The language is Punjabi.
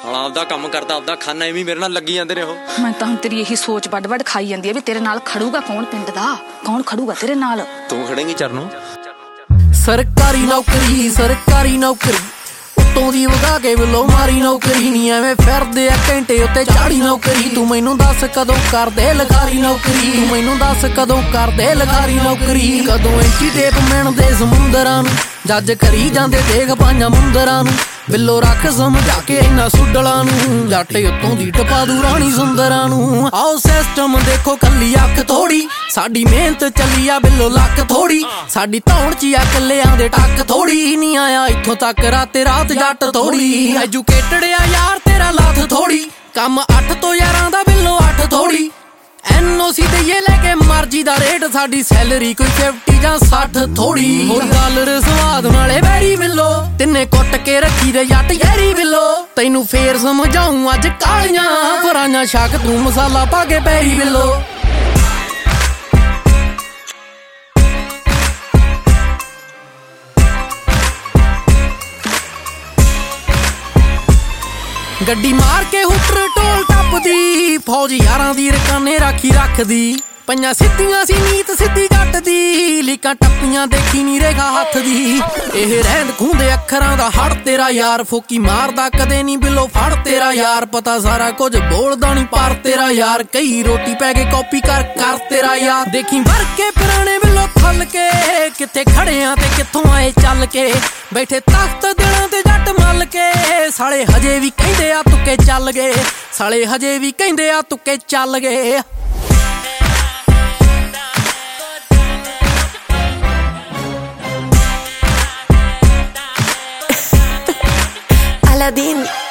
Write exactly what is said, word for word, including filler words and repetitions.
ਸਾਲਾ ਆਪਦਾ ਕੰਮ ਕਰਦਾ ਆਪਦਾ ਖਾਨਾ ਐਵੇਂ ਮੇਰੇ ਨਾਲ ਲੱਗੀ ਜਾਂਦੇ ਨੇ ਉਹ। ਮੈਂ ਤਾਂ ਹੁਣ ਤੇਰੀ ਇਹੀ ਸੋਚ ਵੱਡ ਵੱਡ ਖਾਈ ਜਾਂਦੀ ਹੈ ਵੀ ਤੇਰੇ ਨਾਲ ਖੜੂਗਾ ਕੌਣ ਪਿੰਡ ਦਾ, ਕੌਣ ਖੜੂਗਾ ਤੇਰੇ ਨਾਲ। ਤੂੰ ਖੜੇਂਗੀ ਚਰਨੋਂ। ਸਰਕਾਰੀ ਨੌਕਰੀ ਸਰਕਾਰੀ ਨੌਕਰੀ ਉੱਤੋਂ ਦੀ ਵਗਾ ਕੇ ਵੱਲੋਂ ਮਾਰੀ ਨੌਕਰੀ ਨੀ ਐਵੇਂ ਫਿਰਦੇ ਆ ਘੰਟੇ ਉੱਤੇ ਚਾੜੀ ਨੌਕਰੀ। ਤੂੰ ਮੈਨੂੰ ਦੱਸ ਕਦੋਂ ਕਰਦੇ ਲਖਾਰੀ ਨੌਕਰੀ, ਤੂੰ ਮੈਨੂੰ ਦੱਸ ਕਦੋਂ ਕਰਦੇ ਲਖਾਰੀ ਨੌਕਰੀ। ਕਦੋਂ ਐਂਟੀ ਟੇਪ ਮਿਣਦੇ ਸਮੁੰਦਰਾਂ ਨੂੰ ਜੱਜ ਕਰੀ ਜਾਂਦੇ ਦੇਖ ਪੰਜਾਂ ਮੁੰਦਰਾਂ ਨੂੰ। ਬਿੱਲੋ ਰੱਖ ਸਮਝਾ ਕੇ ਇੰਨਾ ਸੁੱਡਲਾਂ ਨੂੰ ਜੱਟ ਉੱਤੋਂ ਦੀ ਟਪਾ ਦੂ ਰਾਣੀ ਸੁੰਦਰਾਂ ਨੂੰ। ਆਓ ਸਿਸਟਮ ਦੇਖੋ ਕੱਲੀ ਅੱਖ ਥੋੜੀ ਸਾਡੀ ਮਿਹਨਤ ਚੱਲੀ ਆ ਬਿੱਲੋ ਲੱਕ ਥੋੜੀ ਸਾਡੀ ਧੌਣ ਚ ਆ ਕੱਲਿਆਂ ਦੇ ਟੱਕ ਥੋੜੀ ਨੀ ਆਇਆ ਇੱਥੋਂ ਤੱਕ ਰਾਤੇ ਰਾਤ ਜੱਟ ਥੋੜੀ। ਐਜੂਕੇਟਡ ਆ ਯਾਰ ਤੇਰਾ ਲੱਥ ਥੋੜੀ ਕੰਮ ਅੱਠ ਤੋਂ ਯਾਰਾਂ ਦਾ ਬਿੱਲੋ ਅੱਠ ਥੋੜੀ। ਐਨ ਓ ਸੀ ਦਈਏ ਲੈ ਕੇ ਮਰਜੀ ਦਾ ਰੇਟ ਸਾਡੀ ਸੈਲਰੀ ਕੋਈ ਫਿਫਟੀ ਜਾਂ ਸੱਠ ਥੋੜੀ। ਹੋਰ ਡਾਲਰ ਸਵਾਦ ਨਾਲੇ ਬੈਰੀ ਬਿੱਲੋ ਤਿੰਨੇ ਕੁੱਟ ਕੇ ਰੱਖੀ ਦੇ ਜੱਟ ਯਾਰੀ ਬਿੱਲੋ। ਤੈਨੂੰ ਫੇਰ ਸਮਝਾਉਂ ਅੱਜ ਕਾਲੀਆਂ ਫਰਾਈਆਂ ਸ਼ੱਕ ਤੂੰ ਮਸਾਲਾ ਪਾ ਕੇ ਪੈਰੀ ਬਿੱਲੋ। ਗੱਡੀ ਮਾਰ ਕੇ ਹੁੱਟਰ ਢੋਲ ਟੱਪਦੀ ਫੌਜ ਯਾਰਾਂ ਦੀ ਰਕਾਨੇ ਰਾਖੀ ਰੱਖਦੀ। ਪੰਜਾਂ ਸਿੱਧੀਆਂ ਸੀ ਨੀਤ ਸਿੱਧੀ ਜੱਟ ਦੀ ਲੀਕਾਂ ਟੱਪੀਆਂ ਦੇਖੀ ਨੀ ਰੇਖਾ ਹੱਥ ਦੀ। ਇਹ ਰਹਿੰਦ ਖੂੰਦੇ ਅੱਖਰਾਂ ਦਾ ਹੜ ਤੇਰਾ ਯਾਰ ਫੋਕੀ ਮਾਰਦਾ ਕਦੇ ਨੀ ਬਿੱਲੋ ਫੜ ਤੇਰਾ ਯਾਰ। ਪਤਾ ਸਾਰਾ ਕੁਝ ਬੋਲਦਾ ਨੀ ਪਰ ਤੇਰਾ ਯਾਰ ਕਈ ਰੋਟੀ ਪੈ ਕੇ ਕਾਪੀ ਕਰ ਕਰ ਤੇਰਾ ਯਾਰ। ਦੇਖੀ ਵਰ ਕੇ ਪੁਰਾਣੇ ਬਿੱਲੋ ਥੱਲ ਕੇ ਕਿੱਥੇ ਖੜਿਆਂ ਤੇ ਕਿੱਥੋਂ ਆਏ ਚੱਲ ਕੇ ਬੈਠੇ ਤਖਤ ਦਿਲਾਂ ਤੇ ਜੱਟ ਮੱਲ ਕੇ। ਸਾਲੇ ਹਜੇ ਵੀ ਕਹਿੰਦੇ ਆ ਤੁੱਕੇ ਚੱਲ ਗਏ ਸਾਲੇ ਹਜੇ ਵੀ ਕਹਿੰਦੇ ਆ ਤੁੱਕੇ ਚੱਲ ਗਏ। Aladdin